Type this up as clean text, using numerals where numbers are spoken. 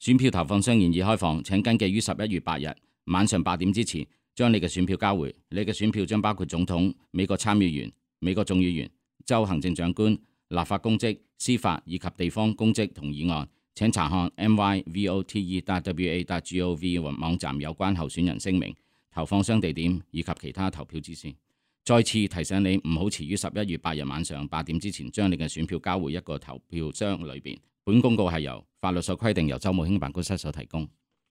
選票投放商現已開放，請謹記於11月8日晚上8點之前將你嘅選票交回。你嘅選票將包括總統、美國參議員、美國眾議員、州行政長官、立法公職、司法以及地方公職同議案。請查看 myvote.wa.gov 網站有關候選人聲明、投放商地點以及其他投票指示。再次提醒你唔好遲於11月8日晚上8點之前將你嘅選票交回一個投票箱裏邊。本公告係由法律所規定由周慕興辦公室所提供。